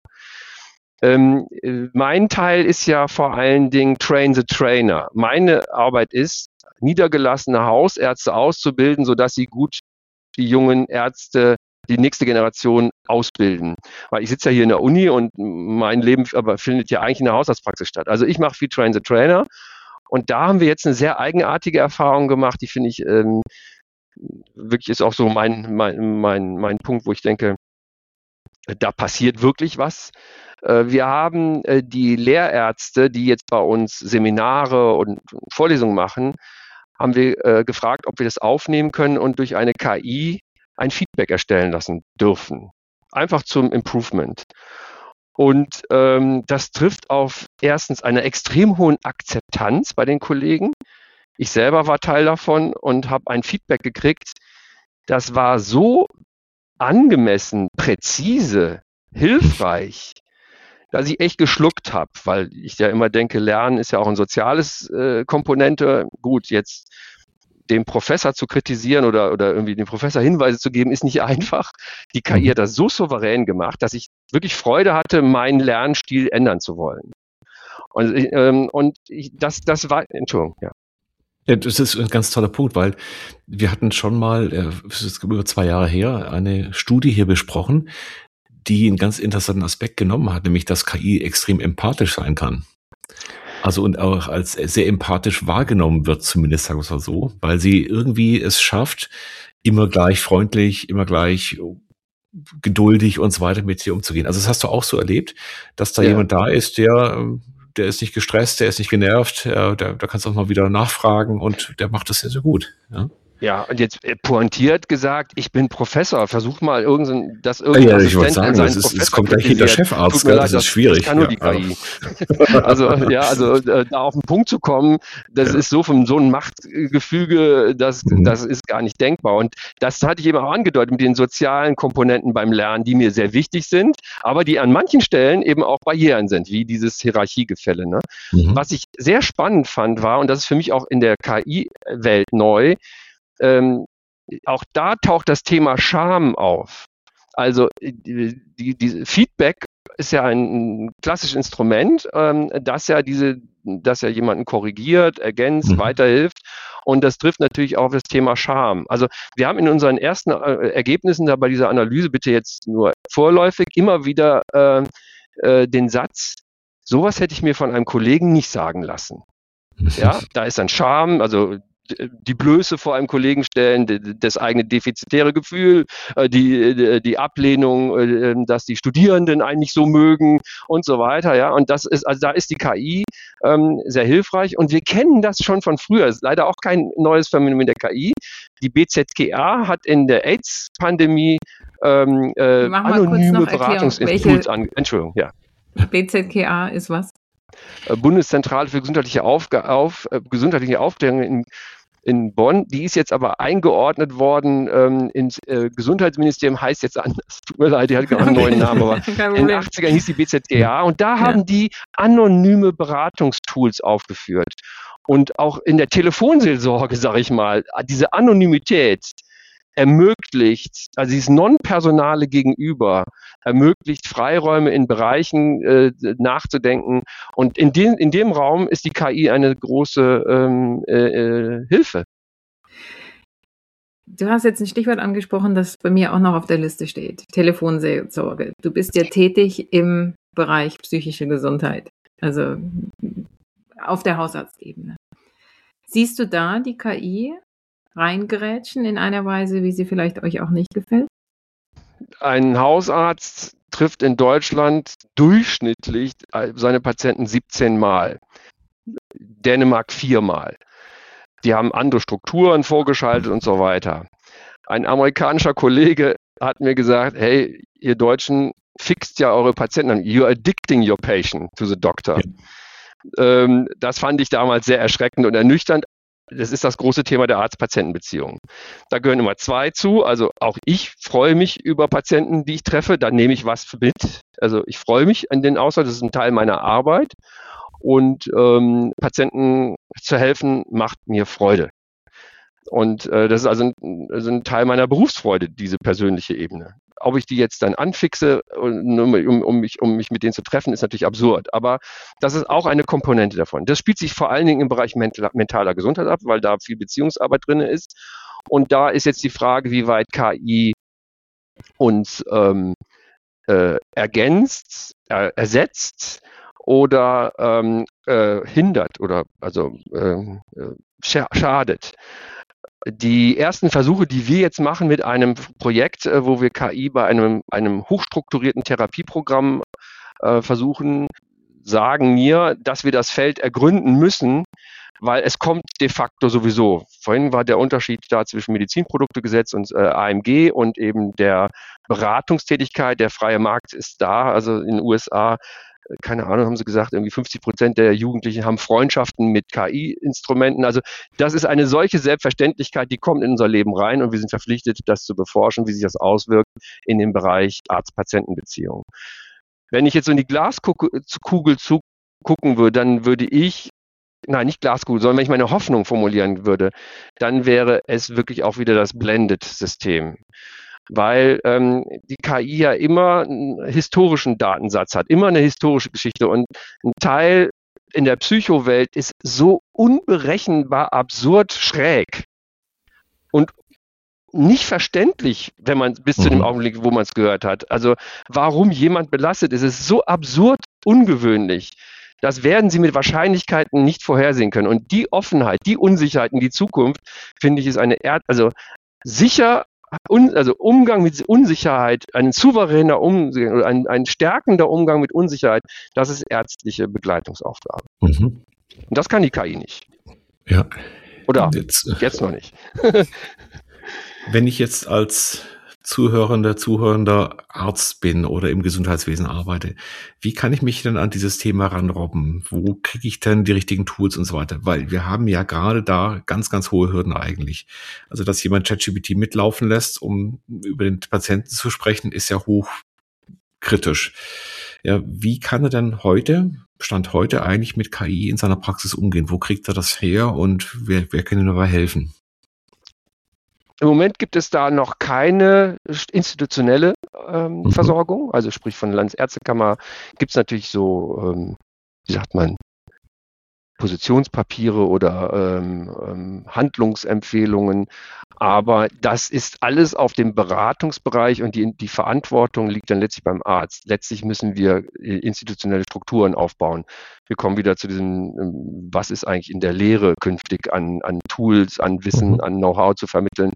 Mein Teil ist ja vor allen Dingen Train the Trainer. Meine Arbeit ist, niedergelassene Hausärzte auszubilden, sodass sie gut die jungen Ärzte, die nächste Generation ausbilden. Weil ich sitze ja hier in der Uni und mein Leben aber findet ja eigentlich in der Hausarztpraxis statt. Also ich mache viel Train the Trainer und da haben wir jetzt eine sehr eigenartige Erfahrung gemacht, die finde ich wirklich ist auch so mein Punkt, wo ich denke, da passiert wirklich was. Wir haben die Lehrärzte, die jetzt bei uns Seminare und Vorlesungen machen, haben wir gefragt, ob wir das aufnehmen können und durch eine KI ein Feedback erstellen lassen dürfen. Einfach zum Improvement. Und das trifft auf erstens eine extrem hohe Akzeptanz bei den Kollegen. Ich selber war Teil davon und habe ein Feedback gekriegt. Das war so angemessen, präzise, hilfreich, dass ich echt geschluckt habe, weil ich ja immer denke, Lernen ist ja auch ein soziales Komponente. Gut, jetzt den Professor zu kritisieren oder irgendwie dem Professor Hinweise zu geben, ist nicht einfach. Die KI hat das so souverän gemacht, dass ich wirklich Freude hatte, meinen Lernstil ändern zu wollen. Und das war, Entschuldigung, ja. Ja, das ist ein ganz toller Punkt, weil wir hatten schon mal, es ist über 2 Jahre her, eine Studie hier besprochen, die einen ganz interessanten Aspekt genommen hat, nämlich dass KI extrem empathisch sein kann. Also und auch als sehr empathisch wahrgenommen wird, zumindest sagen wir es mal so, weil sie irgendwie es schafft, immer gleich freundlich, immer gleich geduldig und so weiter mit dir umzugehen. Also das hast du auch so erlebt, dass da jemand da ist, der ist nicht gestresst, der ist nicht genervt, da kannst du auch mal wieder nachfragen und der macht das sehr, sehr gut. Ja. Ja, und jetzt pointiert gesagt, ich bin Professor, versuch mal irgendein ich wollte sagen, es kommt gleich hinter Chefarzt, Tut mir leid, das ist schwierig. Das kann nur die KI. Also da auf den Punkt zu kommen, das ist so ein Machtgefüge, das ist gar nicht denkbar. Und das hatte ich eben auch angedeutet mit den sozialen Komponenten beim Lernen, die mir sehr wichtig sind, aber die an manchen Stellen eben auch Barrieren sind, wie dieses Hierarchiegefälle. Ne? Was ich sehr spannend fand war, und das ist für mich auch in der KI-Welt neu, auch da taucht das Thema Scham auf. Also die Feedback ist ja ein klassisches Instrument, das ja jemanden korrigiert, ergänzt, weiterhilft. Und das trifft natürlich auch auf das Thema Scham. Also wir haben in unseren ersten Ergebnissen da bei dieser Analyse, bitte jetzt nur vorläufig, immer wieder den Satz, sowas hätte ich mir von einem Kollegen nicht sagen lassen. Ja, da ist dann Scham, also die Blöße vor einem Kollegen stellen, das eigene defizitäre Gefühl, die Ablehnung, dass die Studierenden einen nicht so mögen und so weiter. Ja, und da ist die KI sehr hilfreich. Und wir kennen das schon von früher. Das ist leider auch kein neues Phänomen der KI. Die BZGA hat in der AIDS-Pandemie anonyme Beratungstools Entschuldigung, ja. BZGA ist was? Bundeszentrale für gesundheitliche Aufklärung in Bonn. Die ist jetzt aber eingeordnet worden ins Gesundheitsministerium, heißt jetzt anders. Tut mir leid, die hat gerade einen neuen Namen, aber in den 80ern hieß die BZGA und da haben die anonyme Beratungstools aufgeführt. Und auch in der Telefonseelsorge, sage ich mal, diese Anonymität ermöglicht, also dieses non-personale Gegenüber, ermöglicht Freiräume in Bereichen nachzudenken. Und in dem Raum ist die KI eine große Hilfe. Du hast jetzt ein Stichwort angesprochen, das bei mir auch noch auf der Liste steht. Telefonseelsorge. Du bist ja tätig im Bereich psychische Gesundheit, also auf der Hausarztebene. Siehst du da die KI reingerätschen in einer Weise, wie sie vielleicht euch auch nicht gefällt? Ein Hausarzt trifft in Deutschland durchschnittlich seine Patienten 17 Mal. Dänemark 4 Mal. Die haben andere Strukturen vorgeschaltet und so weiter. Ein amerikanischer Kollege hat mir gesagt, hey, ihr Deutschen fixt ja eure Patienten. You're addicting your patient to the doctor. Ja. Das fand ich damals sehr erschreckend und ernüchternd. Das ist das große Thema der Arzt-Patienten-Beziehung. Da gehören immer zwei zu. Also auch ich freue mich über Patienten, die ich treffe. Da nehme ich was mit. Also ich freue mich an den Austausch. Das ist ein Teil meiner Arbeit. Und Patienten zu helfen, macht mir Freude. Und das ist also ein Teil meiner Berufsfreude, diese persönliche Ebene. Ob ich die jetzt dann anfixe, um mich mit denen zu treffen, ist natürlich absurd. Aber das ist auch eine Komponente davon. Das spielt sich vor allen Dingen im Bereich mentaler Gesundheit ab, weil da viel Beziehungsarbeit drin ist. Und da ist jetzt die Frage, wie weit KI uns ersetzt oder hindert oder schadet. Die ersten Versuche, die wir jetzt machen mit einem Projekt, wo wir KI bei einem hochstrukturierten Therapieprogramm versuchen, sagen mir, dass wir das Feld ergründen müssen, weil es kommt de facto sowieso. Vorhin war der Unterschied da zwischen Medizinproduktegesetz und AMG und eben der Beratungstätigkeit. Der freie Markt ist da, also in den USA. Keine Ahnung, haben sie gesagt, irgendwie 50% der Jugendlichen haben Freundschaften mit KI-Instrumenten. Also das ist eine solche Selbstverständlichkeit, die kommt in unser Leben rein und wir sind verpflichtet, das zu beforschen, wie sich das auswirkt in dem Bereich Arzt-Patienten-Beziehung. Wenn ich jetzt so in die Glaskugel gucken würde, dann würde ich, nein, nicht Glaskugel, sondern wenn ich meine Hoffnung formulieren würde, dann wäre es wirklich auch wieder das Blended-System. Weil die KI ja immer einen historischen Datensatz hat, immer eine historische Geschichte und ein Teil in der Psychowelt ist so unberechenbar absurd schräg und nicht verständlich, wenn man bis zu dem Augenblick, wo man es gehört hat. Also warum jemand belastet ist, ist so absurd ungewöhnlich, Das werden Sie mit Wahrscheinlichkeiten nicht vorhersehen können. Und die Offenheit, die Unsicherheit in die Zukunft, finde ich, ist Umgang mit Unsicherheit, ein souveräner Umgang oder ein stärkender Umgang mit Unsicherheit, das ist ärztliche Begleitungsaufgabe. Und das kann die KI nicht. Ja. Oder jetzt noch nicht. Wenn ich jetzt als zuhörender Arzt bin oder im Gesundheitswesen arbeite, wie kann ich mich denn an dieses Thema ranrobben? Wo kriege ich denn die richtigen Tools und so weiter? Weil wir haben ja gerade da ganz, ganz hohe Hürden eigentlich. Also, dass jemand ChatGPT mitlaufen lässt, um über den Patienten zu sprechen, ist ja hochkritisch. Ja, wie kann er denn Stand heute eigentlich mit KI in seiner Praxis umgehen? Wo kriegt er das her und wer kann ihm dabei helfen? Im Moment gibt es da noch keine institutionelle Versorgung, also sprich von der Landesärztekammer gibt es natürlich so, Positionspapiere oder Handlungsempfehlungen, aber das ist alles auf dem Beratungsbereich und die Verantwortung liegt dann letztlich beim Arzt. Letztlich müssen wir institutionelle Strukturen aufbauen. Wir kommen wieder zu diesem, was ist eigentlich in der Lehre künftig an Tools, an Wissen, an Know-how zu vermitteln.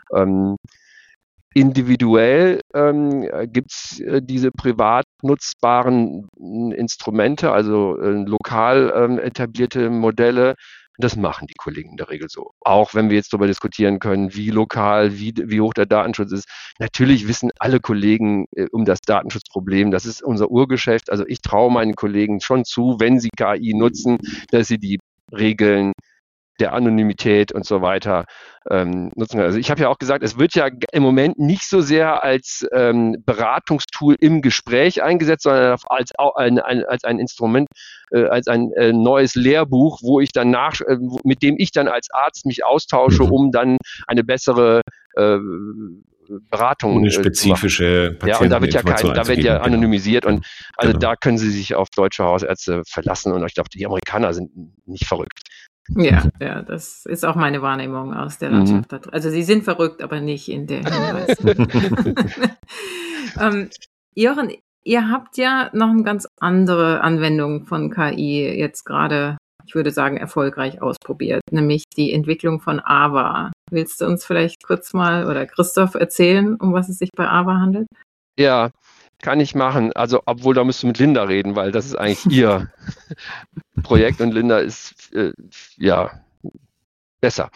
Individuell gibt es diese privat nutzbaren Instrumente, also lokal etablierte Modelle. Das machen die Kollegen in der Regel so. Auch wenn wir jetzt darüber diskutieren können, wie lokal, wie hoch der Datenschutz ist. Natürlich wissen alle Kollegen um das Datenschutzproblem. Das ist unser Urgeschäft. Also ich traue meinen Kollegen schon zu, wenn sie KI nutzen, dass sie die Regeln der Anonymität und so weiter nutzen. Also ich habe ja auch gesagt, es wird ja im Moment nicht so sehr als Beratungstool im Gespräch eingesetzt, sondern als ein Instrument, als ein neues Lehrbuch, wo ich dann mit dem ich dann als Arzt mich austausche, um dann eine bessere Beratung ohne spezifische Patienten. Ja, und da wird ja anonymisiert und also da können Sie sich auf deutsche Hausärzte verlassen und ich glaube, die Amerikaner sind nicht verrückt. Ja, das ist auch meine Wahrnehmung aus der Landschaft. Also sie sind verrückt, aber nicht in der Hinweis. Jochen, ihr habt ja noch eine ganz andere Anwendung von KI jetzt gerade, ich würde sagen, erfolgreich ausprobiert, nämlich die Entwicklung von AVA. Willst du uns vielleicht kurz mal oder Christoph erzählen, um was es sich bei AVA handelt? Ja, kann ich machen. Also, obwohl da müsst du mit Linda reden, weil das ist eigentlich ihr Projekt und Linda ist besser.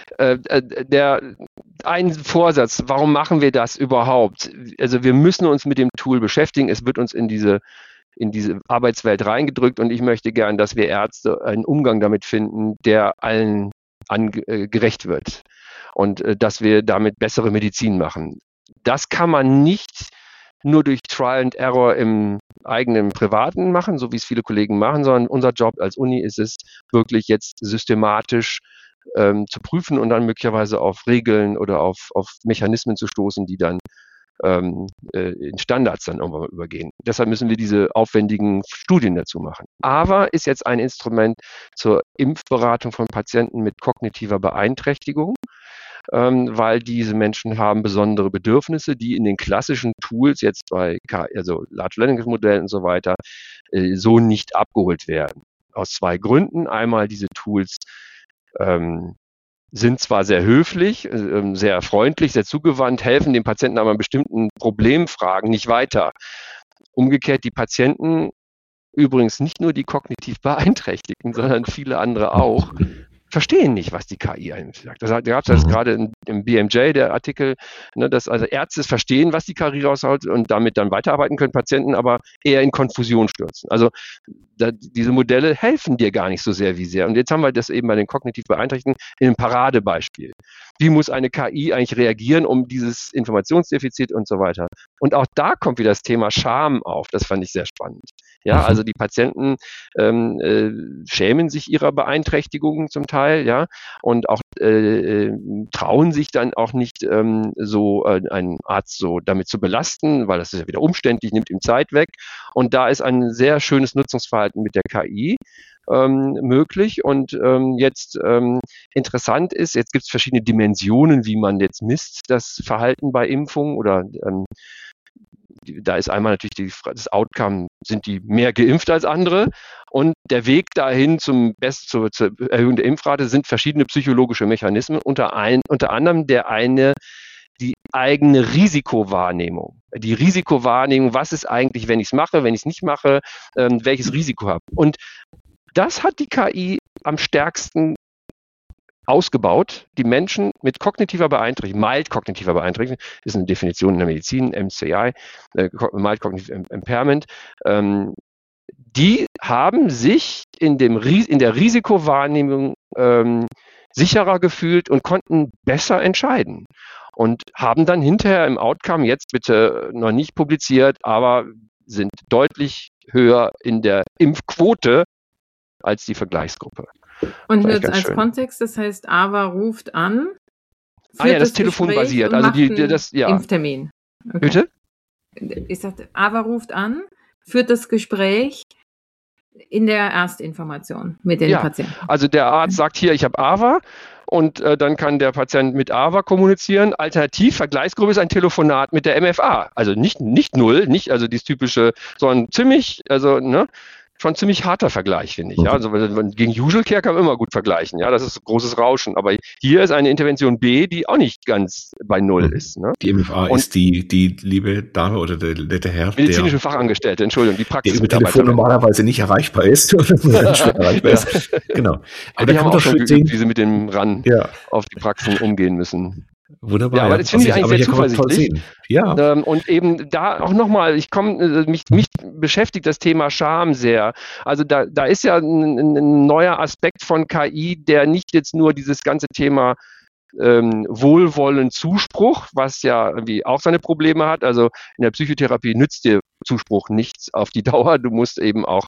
Ein Vorsatz, warum machen wir das überhaupt? Also wir müssen uns mit dem Tool beschäftigen. Es wird uns in diese Arbeitswelt reingedrückt und ich möchte gern, dass wir Ärzte einen Umgang damit finden, der allen gerecht wird und dass wir damit bessere Medizin machen. Das kann man nicht nur durch Trial and Error im eigenen Privaten machen, so wie es viele Kollegen machen, sondern unser Job als Uni ist es, wirklich jetzt systematisch zu prüfen und dann möglicherweise auf Regeln oder auf Mechanismen zu stoßen, die dann in Standards dann irgendwann mal übergehen. Deshalb müssen wir diese aufwendigen Studien dazu machen. AVA ist jetzt ein Instrument zur Impfberatung von Patienten mit kognitiver Beeinträchtigung, weil diese Menschen haben besondere Bedürfnisse, die in den klassischen Tools jetzt bei Large Language Modellen und so weiter so nicht abgeholt werden. Aus zwei Gründen. Einmal diese Tools sind zwar sehr höflich, sehr freundlich, sehr zugewandt, helfen den Patienten aber in bestimmten Problemfragen nicht weiter. Umgekehrt die Patienten, übrigens nicht nur die kognitiv Beeinträchtigten, sondern viele andere auch, verstehen nicht, was die KI eigentlich sagt. Da gab es das gerade im BMJ, der Artikel, dass also Ärzte verstehen, was die KI raushaut und damit dann weiterarbeiten können, Patienten aber eher in Konfusion stürzen. Also diese Modelle helfen dir gar nicht so sehr wie sehr. Und jetzt haben wir das eben bei den kognitiv Beeinträchtigten in einem Paradebeispiel. Wie muss eine KI eigentlich reagieren, um dieses Informationsdefizit und so weiter? Und auch da kommt wieder das Thema Scham auf. Das fand ich sehr spannend. Ja, also die Patienten schämen sich ihrer Beeinträchtigungen zum Teil, ja, und auch trauen sich dann auch nicht einen Arzt so damit zu belasten, weil das ist ja wieder umständlich, nimmt ihm Zeit weg. Und da ist ein sehr schönes Nutzungsverhalten mit der KI möglich. Und jetzt interessant ist, jetzt gibt es verschiedene Dimensionen, wie man jetzt misst das Verhalten bei Impfungen oder da ist einmal natürlich das Outcome, sind die mehr geimpft als andere? Und der Weg dahin zur Erhöhung der Impfrate sind verschiedene psychologische Mechanismen, unter anderem die eigene Risikowahrnehmung. Die Risikowahrnehmung, was ist eigentlich, wenn ich es mache, wenn ich es nicht mache, welches Risiko habe. Und das hat die KI am stärksten ausgebaut, die Menschen mit kognitiver Beeinträchtigung, mild kognitiver Beeinträchtigung, ist eine Definition in der Medizin, MCI, mild cognitive impairment, die haben sich in der Risikowahrnehmung sicherer gefühlt und konnten besser entscheiden und haben dann hinterher im Outcome, jetzt bitte noch nicht publiziert, aber sind deutlich höher in der Impfquote als die Vergleichsgruppe. Und nur als Kontext, das heißt, AVA ruft an, das telefonbasiert, also Impftermin. Okay. Bitte? Ich sagte, AVA ruft an, führt das Gespräch in der Erstinformation mit den Patienten. Also der Arzt sagt hier, ich habe AVA und dann kann der Patient mit AVA kommunizieren. Alternativ, Vergleichsgruppe ist ein Telefonat mit der MFA. Also nicht null, nicht also dieses typische, sondern schon ziemlich harter Vergleich, finde ich. Ja? Also gegen Usual Care kann man immer gut vergleichen. Ja, das ist großes Rauschen. Aber hier ist eine Intervention B, die auch nicht ganz bei Null ist. Ne? Die MFA ist die liebe Dame oder der nette Herr, medizinische Fachangestellte, Entschuldigung, die Praxis. Der über Telefon normalerweise nicht erreichbar ist. Ist. Genau. Aber die haben auch schon geübt, wie sie mit dem RAN auf die Praxen umgehen müssen. Wunderbar. Ja, aber das finde ich eigentlich sehr zuversichtlich. Ja. Und eben da auch nochmal, mich beschäftigt das Thema Scham sehr. Also da ist ja ein neuer Aspekt von KI, der nicht jetzt nur dieses ganze Thema Wohlwollen, Zuspruch, was ja irgendwie auch seine Probleme hat. Also in der Psychotherapie nützt dir Zuspruch nichts auf die Dauer. Du musst eben auch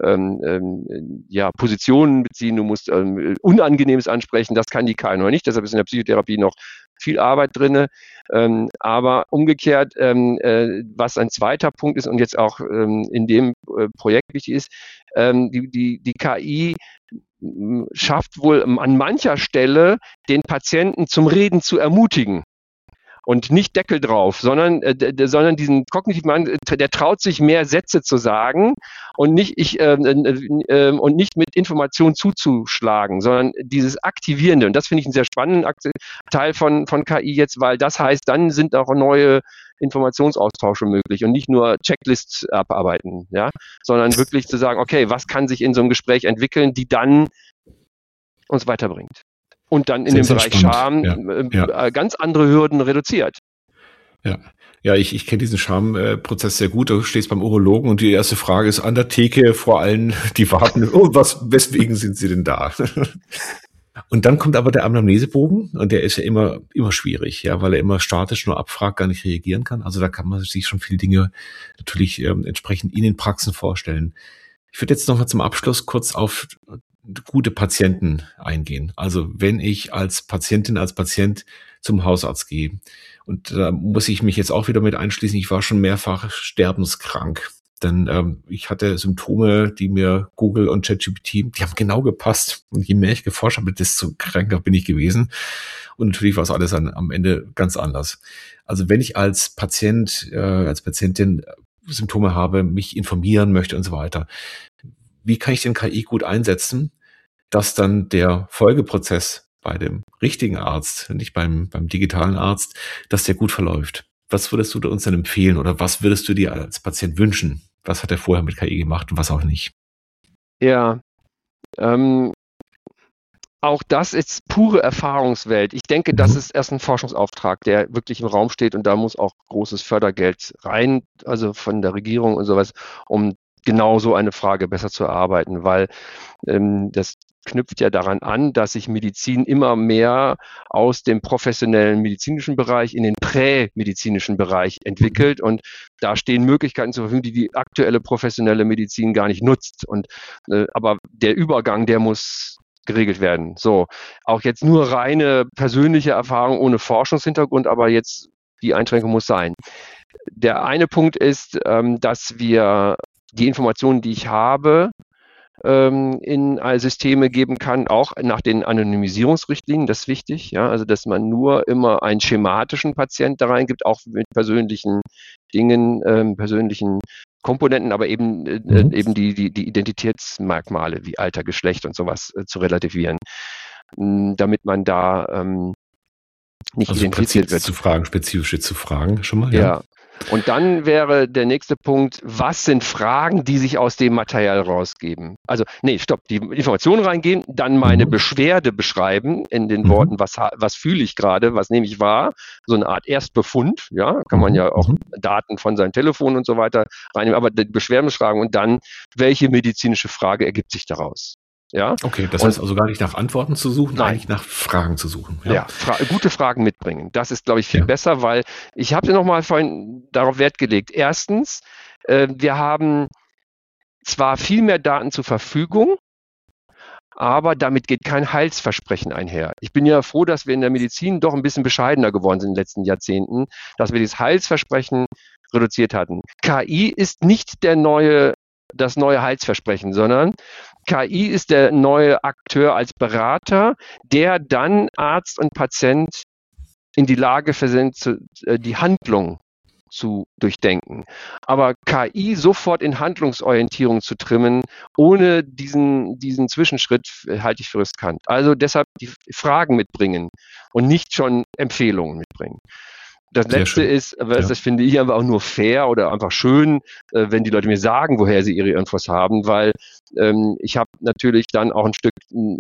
Positionen beziehen, du musst Unangenehmes ansprechen. Das kann die KI noch nicht. Deshalb ist in der Psychotherapie noch viel Arbeit drin. Aber umgekehrt, was ein zweiter Punkt ist und jetzt auch in dem Projekt wichtig ist, die KI schafft wohl an mancher Stelle, den Patienten zum Reden zu ermutigen. Und nicht Deckel drauf, sondern diesen kognitiven Mann, der traut sich mehr Sätze zu sagen und nicht mit Informationen zuzuschlagen, sondern dieses Aktivierende. Und das finde ich einen sehr spannenden Teil von KI jetzt, weil das heißt, dann sind auch neue Informationsaustausche möglich und nicht nur Checklists abarbeiten, ja, sondern wirklich zu sagen, okay, was kann sich in so einem Gespräch entwickeln, die dann uns weiterbringt. Und dann in dem Bereich Scham ganz andere Hürden reduziert. Ja, ich kenne diesen Schamprozess sehr gut. Du stehst beim Urologen und die erste Frage ist an der Theke vor allen, die warten, weswegen sind sie denn da? Und dann kommt aber der Anamnesebogen und der ist ja immer schwierig, ja, weil er immer statisch nur abfragt, gar nicht reagieren kann. Also da kann man sich schon viele Dinge natürlich entsprechend in den Praxen vorstellen. Ich würde jetzt noch mal zum Abschluss kurz auf gute Patienten eingehen. Also wenn ich als Patientin, als Patient zum Hausarzt gehe, und da muss ich mich jetzt auch wieder mit einschließen, ich war schon mehrfach sterbenskrank. Denn ich hatte Symptome, die mir Google und ChatGPT, die haben genau gepasst. Und je mehr ich geforscht habe, desto kränker bin ich gewesen. Und natürlich war es alles am Ende ganz anders. Also wenn ich als Patient, als Patientin Symptome habe, mich informieren möchte und so weiter, wie kann ich den KI gut einsetzen, dass dann der Folgeprozess bei dem richtigen Arzt, nicht beim digitalen Arzt, dass der gut verläuft? Was würdest du uns denn empfehlen oder was würdest du dir als Patient wünschen? Was hat er vorher mit KI gemacht und was auch nicht? Ja, auch das ist pure Erfahrungswelt. Ich denke, das ist erst ein Forschungsauftrag, der wirklich im Raum steht und da muss auch großes Fördergeld rein, also von der Regierung und sowas, um genau so eine Frage besser zu erarbeiten, weil das knüpft ja daran an, dass sich Medizin immer mehr aus dem professionellen medizinischen Bereich in den prämedizinischen Bereich entwickelt und da stehen Möglichkeiten zur Verfügung, die aktuelle professionelle Medizin gar nicht nutzt. Und aber der Übergang, der muss geregelt werden. So, auch jetzt nur reine persönliche Erfahrung ohne Forschungshintergrund, aber jetzt die Einschränkung muss sein. Der eine Punkt ist, dass wir die Informationen, die ich habe, in Systeme geben kann, auch nach den Anonymisierungsrichtlinien, das ist wichtig, ja, also dass man nur immer einen schematischen Patient da reingibt, auch mit persönlichen Dingen, persönlichen Komponenten, aber eben die Identitätsmerkmale wie Alter, Geschlecht und sowas zu relativieren, damit man da nicht also identifiziert wird. Spezifische zu fragen schon mal. Ja. Und dann wäre der nächste Punkt, was sind Fragen, die sich aus dem Material rausgeben? Also, die Informationen reingehen, dann meine Beschwerde beschreiben in den Worten, was fühle ich gerade, was nehme ich wahr, so eine Art Erstbefund, ja, kann man ja auch Daten von seinem Telefon und so weiter reinnehmen, aber die Beschwerden beschreiben und dann, welche medizinische Frage ergibt sich daraus? Ja. Okay, das heißt also gar nicht nach Antworten zu suchen, eigentlich nach Fragen zu suchen. Ja, gute Fragen mitbringen. Das ist, glaube ich, viel besser, weil ich habe nochmal vorhin darauf Wert gelegt. Erstens, wir haben zwar viel mehr Daten zur Verfügung, aber damit geht kein Heilsversprechen einher. Ich bin ja froh, dass wir in der Medizin doch ein bisschen bescheidener geworden sind in den letzten Jahrzehnten, dass wir dieses Heilsversprechen reduziert hatten. KI ist nicht das neue Heilsversprechen, sondern KI ist der neue Akteur als Berater, der dann Arzt und Patient in die Lage versetzt, die Handlung zu durchdenken. Aber KI sofort in Handlungsorientierung zu trimmen, ohne diesen Zwischenschritt, halte ich für riskant. Also deshalb die Fragen mitbringen und nicht schon Empfehlungen mitbringen. Das Letzte ist, das finde ich aber auch nur fair oder einfach schön, wenn die Leute mir sagen, woher sie ihre Infos haben, weil ich habe natürlich dann auch ein Stück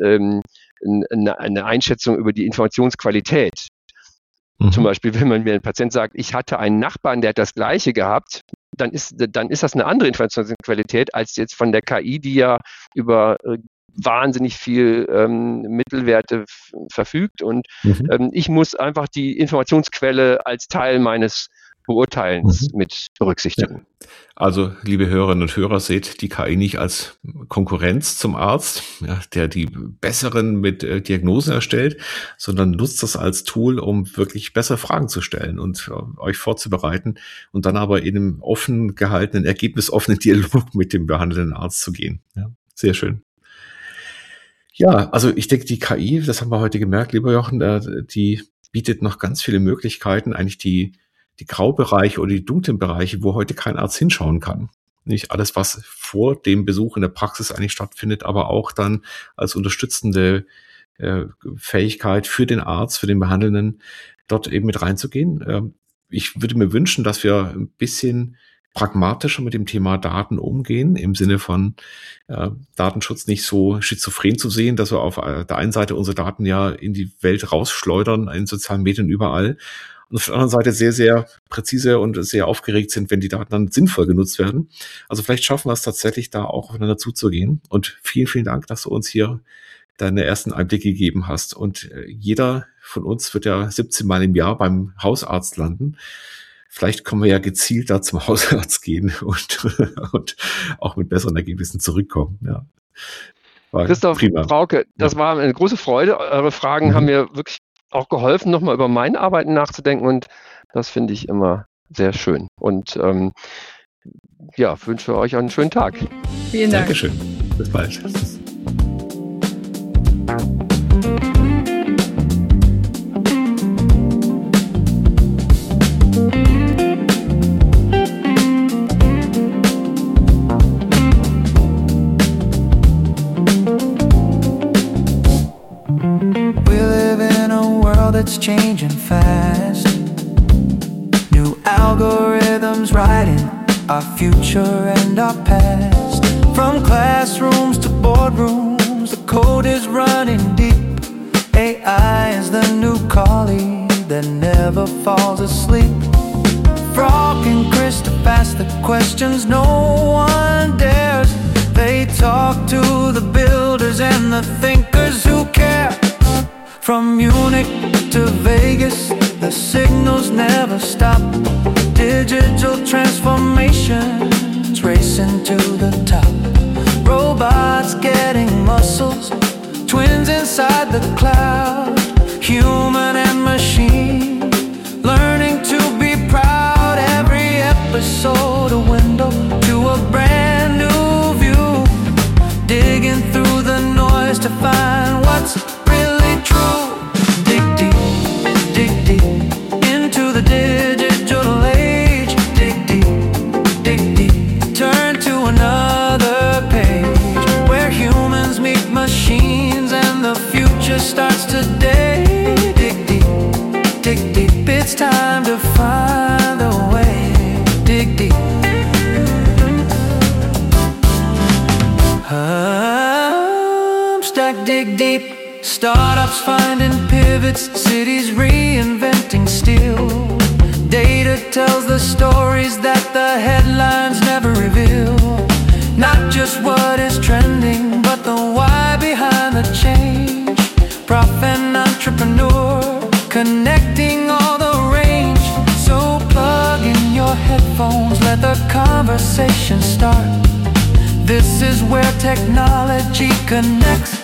eine Einschätzung über die Informationsqualität. Zum Beispiel, wenn man mir ein Patient sagt, ich hatte einen Nachbarn, der hat das Gleiche gehabt, dann ist das eine andere Informationsqualität als jetzt von der KI, die ja über wahnsinnig viel Mittelwerte verfügt und ich muss einfach die Informationsquelle als Teil meines Beurteilens mit berücksichtigen. Ja. Also, liebe Hörerinnen und Hörer, seht die KI nicht als Konkurrenz zum Arzt, der die besseren mit Diagnosen erstellt, sondern nutzt das als Tool, um wirklich bessere Fragen zu stellen und euch vorzubereiten und dann aber in einem offen gehaltenen, ergebnisoffenen Dialog mit dem behandelnden Arzt zu gehen. Ja, sehr schön. Ja, also ich denke, die KI, das haben wir heute gemerkt, lieber Jochen, die bietet noch ganz viele Möglichkeiten, eigentlich die Graubereiche oder die dunklen Bereiche, wo heute kein Arzt hinschauen kann. Nicht alles, was vor dem Besuch in der Praxis eigentlich stattfindet, aber auch dann als unterstützende Fähigkeit für den Arzt, für den Behandelnden, dort eben mit reinzugehen. Ich würde mir wünschen, dass wir ein bisschen pragmatischer mit dem Thema Daten umgehen, im Sinne von Datenschutz nicht so schizophren zu sehen, dass wir auf der einen Seite unsere Daten ja in die Welt rausschleudern, in sozialen Medien überall, und auf der anderen Seite sehr, sehr präzise und sehr aufgeregt sind, wenn die Daten dann sinnvoll genutzt werden. Also vielleicht schaffen wir es tatsächlich, da auch aufeinander zuzugehen. Und vielen, vielen Dank, dass du uns hier deine ersten Einblicke gegeben hast. Und jeder von uns wird ja 17 Mal im Jahr beim Hausarzt landen. Vielleicht können wir ja gezielt da zum Hausarzt gehen und auch mit besseren Ergebnissen zurückkommen. Ja. Christoph, prima. Frauke, das war eine große Freude. Eure Fragen haben mir wirklich auch geholfen, nochmal über mein Arbeiten nachzudenken und das finde ich immer sehr schön. Und wünsche euch einen schönen Tag. Vielen Dank. Dankeschön. Bis bald. It's changing fast. New algorithms writing our future and our past. From classrooms to boardrooms, the code is running deep. AI is the new colleague that never falls asleep. Frog and Christoph ask the questions no one dares. They talk to the builders and the thinkers who care. From Munich to Vegas, the signals never stop. Digital transformations racing to the top. Robots getting muscles, twins inside the cloud. Human and machine learning to be proud. Every episode a window to a brand new view. Digging through the noise to find what's really true. Dig deep into the digital age. Dig it's time to find a way. Dig deep. Stack, dig deep. Startups finding pivots, cities reinventing still. Data tells the stories that the headlines never reveal. Not just what is trending, but the why behind the change. Prof and entrepreneur, connecting all the range. So plug in your headphones, let the conversation start. This is where technology connects